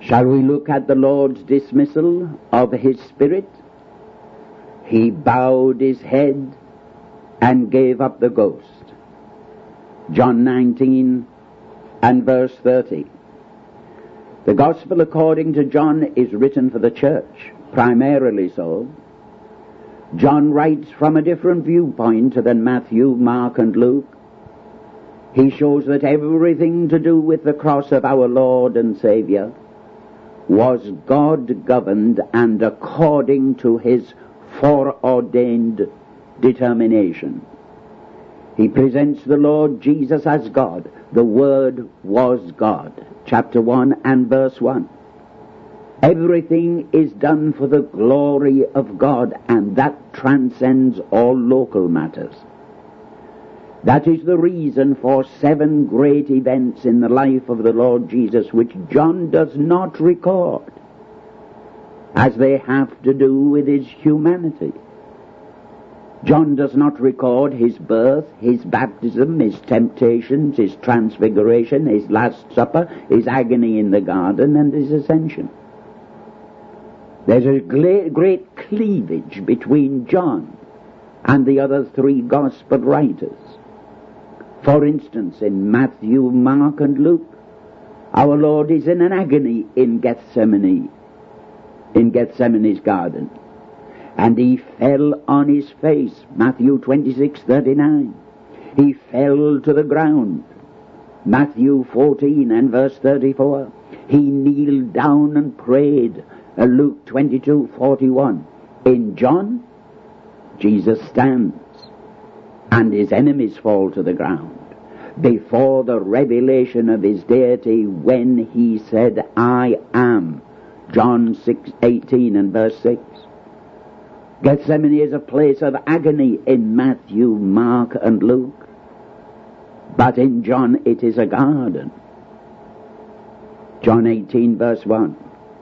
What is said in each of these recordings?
Shall we look at the Lord's dismissal of his Spirit? He bowed his head and gave up the ghost. John 19 and verse 30. The Gospel according to John is written for the church, primarily so. John writes from a different viewpoint than Matthew, Mark, and Luke. He shows that everything to do with the cross of our Lord and Savior was God-governed and according to his foreordained determination. He presents the Lord Jesus as God. The Word was God. Chapter 1 and verse 1. Everything is done for the glory of God, and that transcends all local matters. That is the reason for 7 great events in the life of the Lord Jesus which John does not record, as they have to do with his humanity. John does not record his birth, his baptism, his temptations, his transfiguration, his Last Supper, his agony in the garden, and his ascension. There's a great cleavage between John and the other 3 Gospel writers. For instance, in Matthew, Mark, and Luke, our Lord is in an agony in Gethsemane's garden. And he fell on his face, Matthew 26:39. He fell to the ground, Matthew 14 and verse 34. He kneeled down and prayed, Luke 22:41. In John, Jesus stands, and his enemies fall to the ground before the revelation of his deity when he said, I am, John 6:18 and verse 6. Gethsemane is a place of agony in Matthew, Mark, and Luke. But in John it is a garden. John 18 verse 1.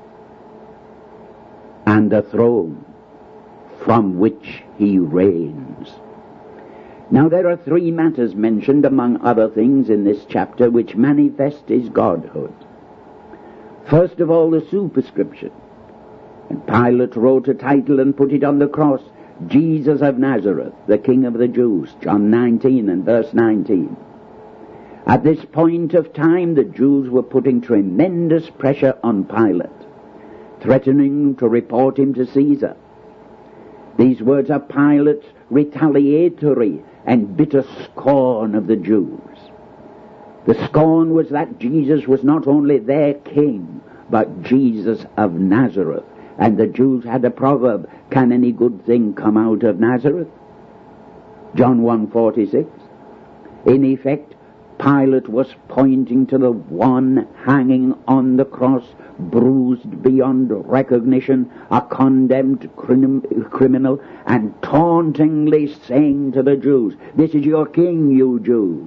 And a throne from which he reigns. Now there are 3 matters mentioned among other things in this chapter which manifest his godhood. First of all, the superscription. And Pilate wrote a title and put it on the cross, Jesus of Nazareth, the King of the Jews, John 19 and verse 19. At this point of time, the Jews were putting tremendous pressure on Pilate, threatening to report him to Caesar. These words are Pilate's retaliatory and bitter scorn of the Jews. The scorn was that Jesus was not only their king, but Jesus of Nazareth. And the Jews had a proverb, can any good thing come out of Nazareth? John 1:46. In effect, Pilate was pointing to the one hanging on the cross, bruised beyond recognition, a condemned criminal, and tauntingly saying to the Jews, this is your king, you Jews.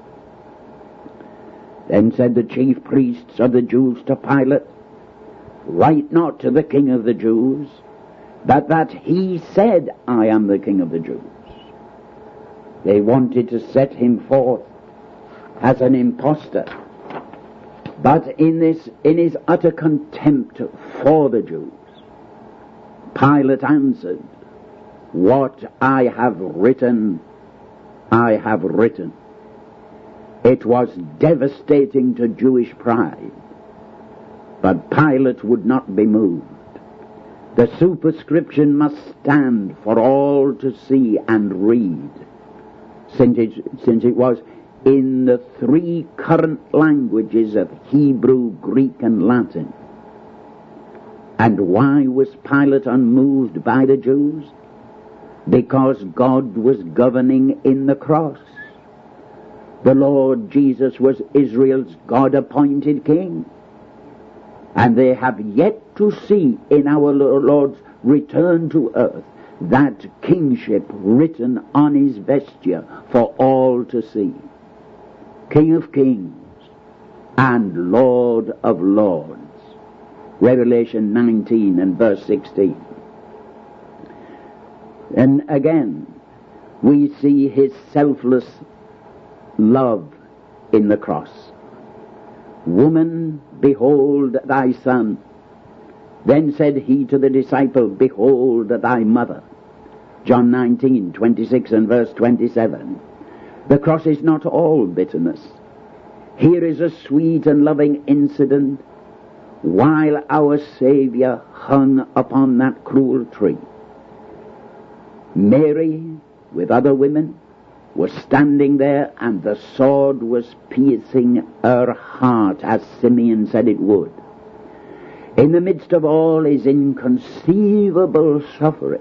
Then said the chief priests of the Jews to Pilate, write not to the King of the Jews, but that he said, I am the King of the Jews. They wanted to set him forth as an impostor. But in his utter contempt for the Jews, Pilate answered, what I have written, I have written. It was devastating to Jewish pride. But Pilate would not be moved. The superscription must stand for all to see and read, since it was in the 3 current languages of Hebrew, Greek, and Latin. And why was Pilate unmoved by the Jews? Because God was governing in the cross. The Lord Jesus was Israel's God-appointed king. And they have yet to see in our Lord's return to earth that kingship written on his vesture for all to see. King of kings and Lord of lords. Revelation 19 and verse 16. And again, we see his selfless love in the cross. Woman, behold thy son. Then said he to the disciple, behold thy mother. John 19:26 and verse 27. The cross is not all bitterness. Here is a sweet and loving incident while our Savior hung upon that cruel tree. Mary, with other women, was standing there, and the sword was piercing her heart, as Simeon said it would. In the midst of all his inconceivable sufferings,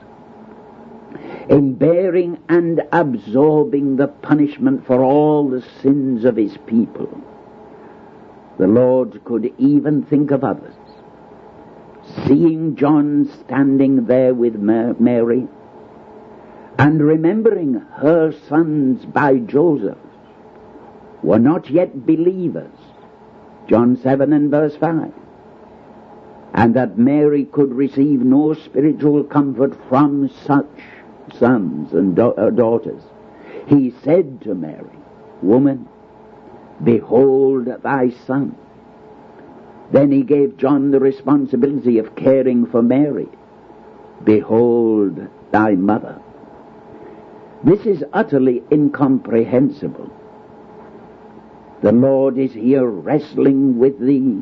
in bearing and absorbing the punishment for all the sins of his people, the Lord could even think of others. Seeing John standing there with Mary, and remembering her sons by Joseph were not yet believers, John 7 and verse 5, and that Mary could receive no spiritual comfort from such sons and daughters, he said to Mary, Woman, behold thy son. Then he gave John the responsibility of caring for Mary. Behold thy mother. This is utterly incomprehensible. The Lord is here wrestling with the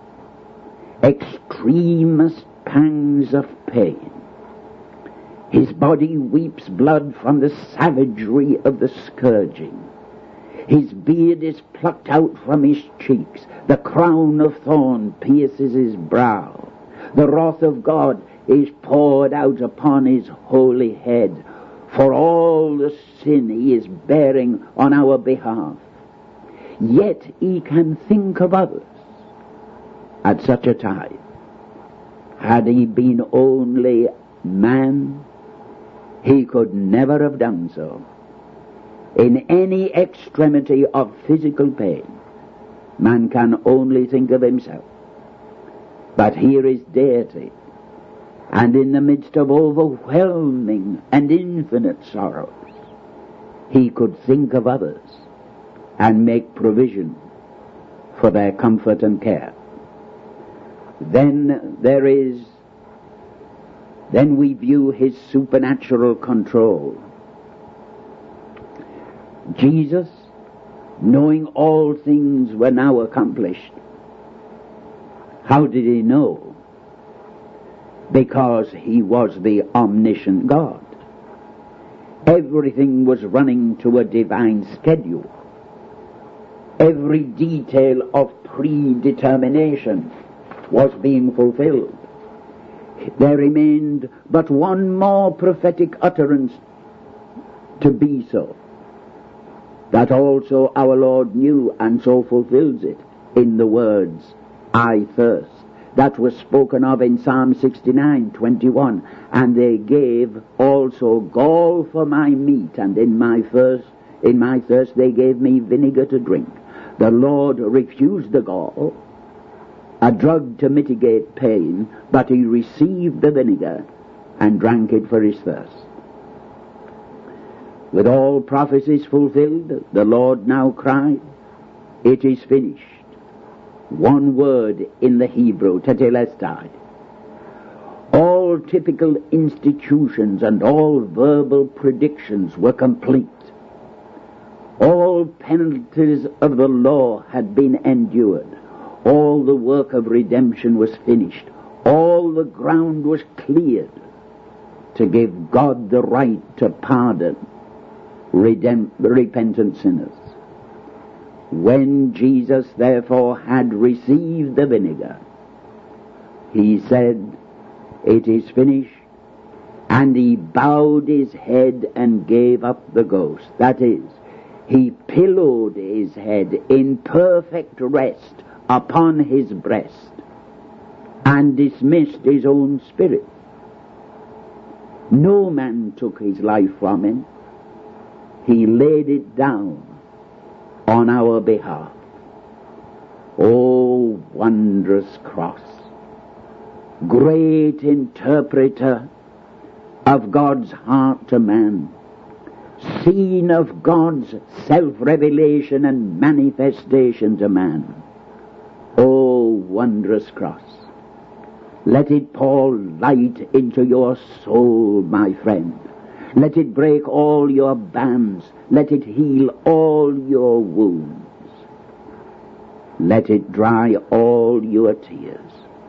extremest pangs of pain. His body weeps blood from the savagery of the scourging. His beard is plucked out from his cheeks. The crown of thorn pierces his brow. The wrath of God is poured out upon his holy head for all the sin he is bearing on our behalf. Yet he can think of others at such a time. Had he been only man, he could never have done so. In any extremity of physical pain, man can only think of himself. But here is deity, and in the midst of overwhelming and infinite sorrows, he could think of others and make provision for their comfort and care. Then we view his supernatural control. Jesus, knowing all things were now accomplished. How did he know? Because he was the omniscient God. Everything was running to a divine schedule. Every detail of predetermination was being fulfilled. There remained but one more prophetic utterance to be so. That also our Lord knew, and so fulfills it in the words, I thirst. That was spoken of in Psalm 69:21. And they gave also gall for my meat, and in my thirst they gave me vinegar to drink. The Lord refused the gall, a drug to mitigate pain, but he received the vinegar and drank it for his thirst. With all prophecies fulfilled, the Lord now cried, it is finished. One word in the Hebrew, tetelestai. All typical institutions and all verbal predictions were complete. All penalties of the law had been endured. All the work of redemption was finished. All the ground was cleared to give God the right to pardon repentant sinners. When Jesus therefore had received the vinegar, he said, it is finished, and he bowed his head and gave up the ghost. That is, he pillowed his head in perfect rest upon his breast and dismissed his own spirit. No man took his life from him. He laid it down on our behalf. Oh, wondrous cross! Great interpreter of God's heart to man, scene of God's self-revelation and manifestation to man. O wondrous cross, let it pour light into your soul, my friend. Let it break all your bands. Let it heal all your wounds. Let it dry all your tears.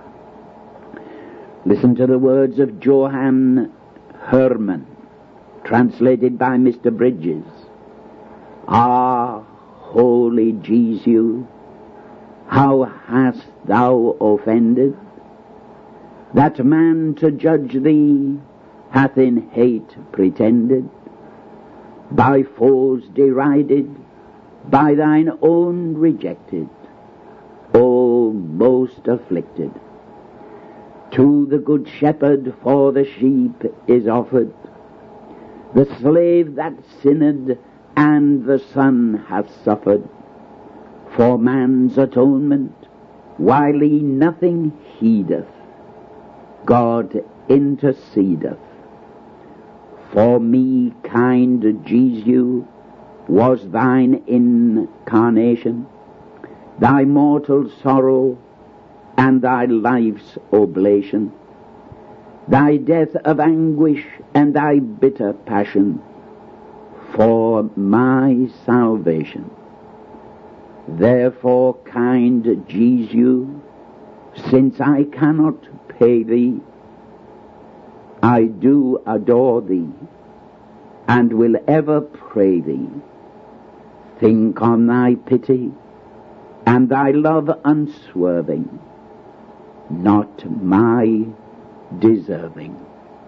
Listen to the words of Johann Herman, translated by Mr. Bridges. Ah, holy Jesus, how hast thou offended, that man to judge thee hath in hate pretended, by foes derided, by thine own rejected, O most afflicted. To the good shepherd for the sheep is offered the slave that sinned, and the Son hath suffered for man's atonement, while he nothing heedeth, God intercedeth. For me, kind Jesus, was thine incarnation, thy mortal sorrow, and thy life's oblation, thy death of anguish, and thy bitter passion, for my salvation. Therefore, kind Jesus, since I cannot pay thee, I do adore thee, and will ever pray thee. Think on thy pity, and thy love unswerving, not my deserving.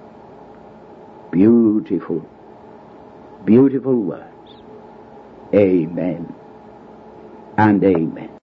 Beautiful, beautiful words. Amen and amen.